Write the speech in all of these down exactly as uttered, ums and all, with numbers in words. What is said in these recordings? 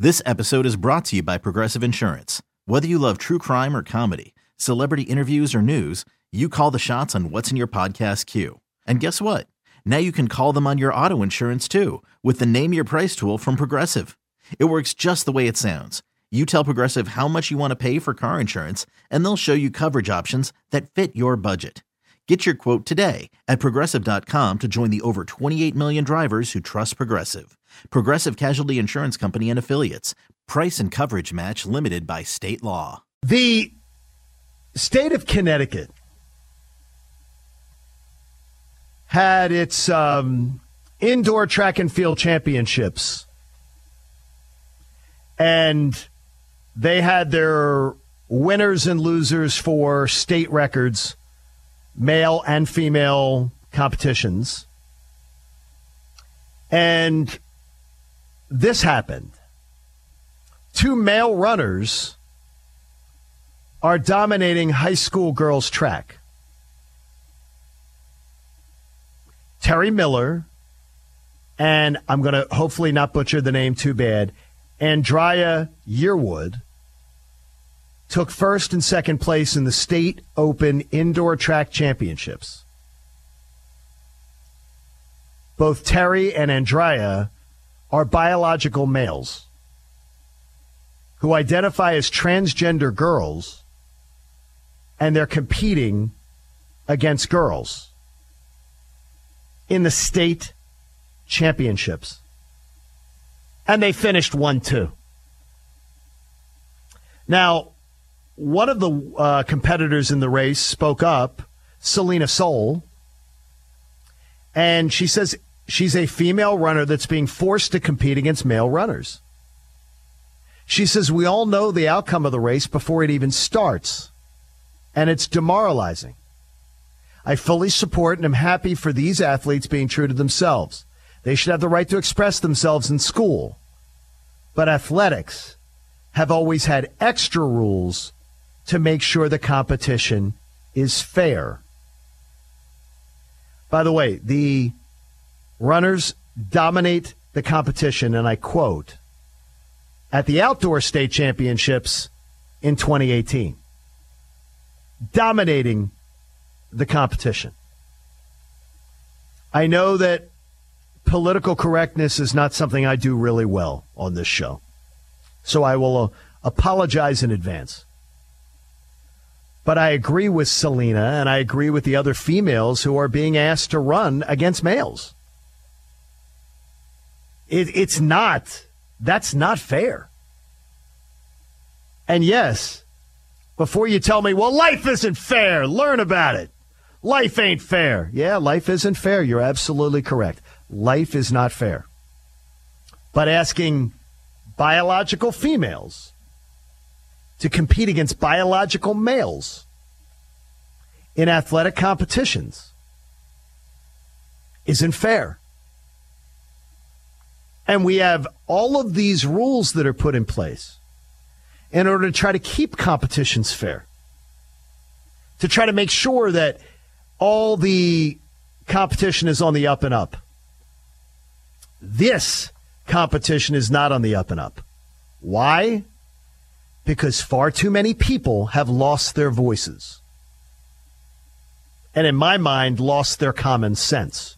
This episode is brought to you by Progressive Insurance. Whether you love true crime or comedy, celebrity interviews or news, you call the shots on what's in your podcast queue. And guess what? Now you can call them on your auto insurance too with the Name Your Price tool from Progressive. It works just the way it sounds. You tell Progressive how much you want to pay for car insurance, and they'll show you coverage options that fit your budget. Get your quote today at Progressive dot com to join the over twenty-eight million drivers who trust Progressive. Progressive Casualty Insurance Company and Affiliates. Price and coverage match limited by state law. The state of Connecticut had its um, indoor track and field championships, and they had their winners and losers for state records, male and female competitions. And this happened. Two male runners are dominating high school girls track. Terry Miller and, I'm going to hopefully not butcher the name too bad, Andrea Yearwood took first and second place in the State Open Indoor Track Championships. Both Terry and Andrea are biological males who identify as transgender girls, and they're competing against girls in the state championships. And they finished one two. Now, one of the uh, competitors in the race spoke up, Selena Soul, and she says she's a female runner that's being forced to compete against male runners. She says we all know the outcome of the race before it even starts, and it's demoralizing. I fully support and am happy for these athletes being true to themselves. They should have the right to express themselves in school. But athletics have always had extra rules to make sure the competition is fair. By the way, the runners dominate the competition, and I quote, at the Outdoor State Championships in twenty eighteen. Dominating the competition. I know that political correctness is not something I do really well on this show, so I will uh, apologize in advance. But I agree with Selena, and I agree with the other females who are being asked to run against males. It, it's not, that's not fair. And yes, before you tell me, well, life isn't fair, learn about it. Life ain't fair. Yeah, life isn't fair. You're absolutely correct. Life is not fair. But asking biological females to compete against biological males in athletic competitions isn't fair. And we have all of these rules that are put in place in order to try to keep competitions fair, to try to make sure that all the competition is on the up and up. This competition is not on the up and up. Why? Because far too many people have lost their voices. And in my mind, lost their common sense.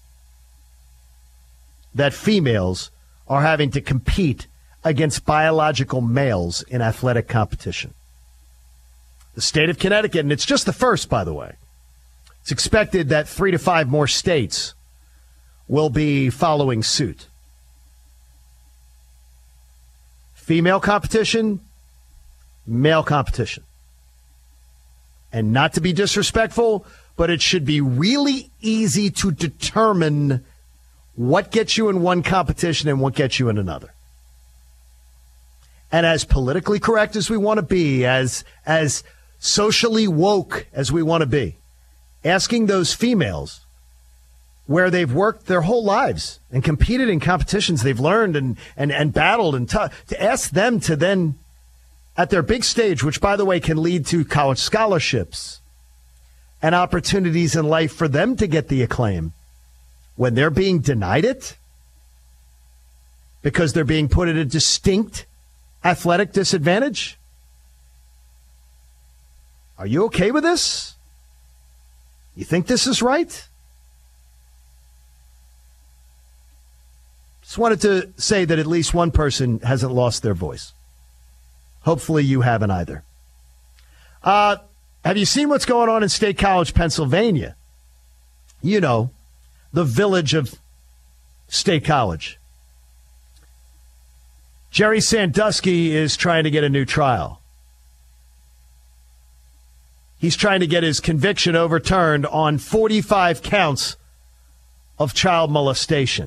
That females are having to compete against biological males in athletic competition. The state of Connecticut, and it's just the first, by the way. It's expected that three to five more states will be following suit. Female competition, male competition. And not to be disrespectful, but it should be really easy to determine what gets you in one competition and what gets you in another. And as politically correct as we want to be, as as socially woke as we want to be, asking those females where they've worked their whole lives and competed in competitions they've learned and and, and battled and t- to ask them to then, at their big stage, which, by the way, can lead to college scholarships and opportunities in life for them to get the acclaim, when they're being denied it because they're being put at a distinct athletic disadvantage? Are you okay with this? You think this is right? Just wanted to say that at least one person hasn't lost their voice. Hopefully you haven't either. Uh, have you seen what's going on in State College, Pennsylvania? You know, the village of State College. Jerry Sandusky is trying to get a new trial. He's trying to get his conviction overturned on forty-five counts of child molestation.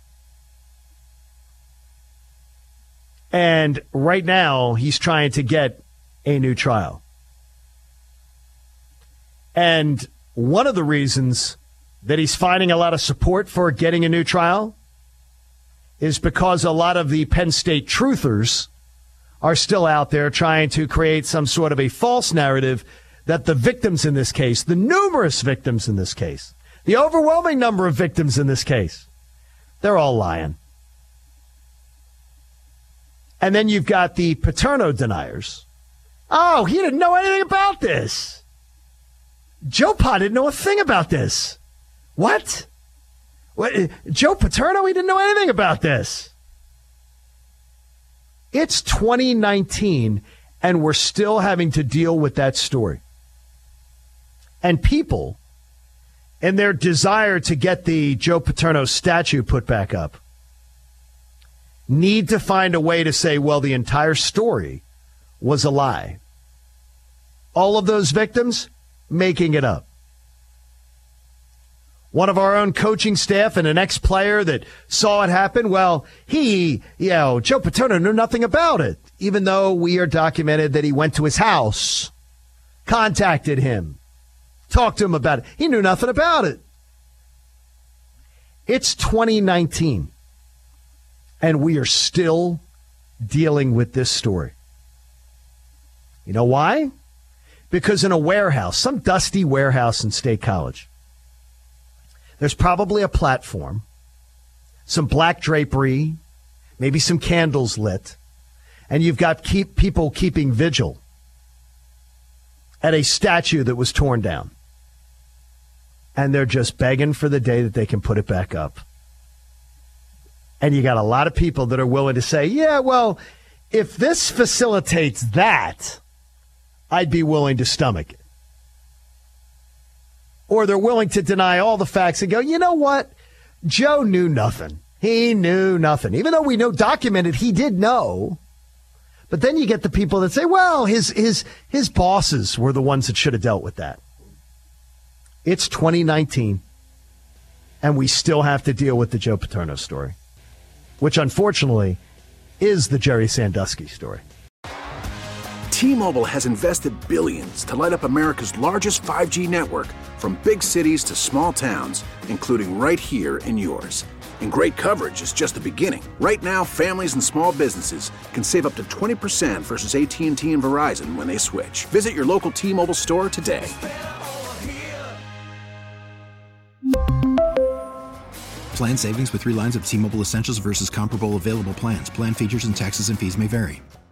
And right now, he's trying to get a new trial. And one of the reasons that he's finding a lot of support for getting a new trial is because a lot of the Penn State truthers are still out there trying to create some sort of a false narrative that the victims in this case, the numerous victims in this case, the overwhelming number of victims in this case, they're all lying. And then you've got the Paterno deniers. Oh, he didn't know anything about this. Joe Pa didn't know a thing about this. What? What? Joe Paterno, he didn't know anything about this. It's twenty nineteen, and we're still having to deal with that story. And people, in their desire to get the Joe Paterno statue put back up, need to find a way to say, well, the entire story was a lie. All of those victims making it up. One of our own coaching staff and an ex-player that saw it happen, well, he, you know, Joe Paterno knew nothing about it, even though we are documented that he went to his house, contacted him, talked to him about it. He knew nothing about it. It's twenty nineteen. And we are still dealing with this story. You know why? Because in a warehouse, some dusty warehouse in State College, there's probably a platform, some black drapery, maybe some candles lit, and you've got keep people keeping vigil at a statue that was torn down. And they're just begging for the day that they can put it back up. And you got a lot of people that are willing to say, yeah, well, if this facilitates that, I'd be willing to stomach it. Or they're willing to deny all the facts and go, you know what? Joe knew nothing. He knew nothing. Even though we know documented he did know. But then you get the people that say, well, his his his bosses were the ones that should have dealt with that. It's twenty nineteen, and we still have to deal with the Joe Paterno story, which unfortunately is the Jerry Sandusky story. T-Mobile has invested billions to light up America's largest five G network, from big cities to small towns, including right here in yours. And great coverage is just the beginning. Right now, families and small businesses can save up to twenty percent versus A T and T and Verizon when they switch. Visit your local T-Mobile store today. Plan savings with three lines of T-Mobile Essentials versus comparable available plans. Plan features and taxes and fees may vary.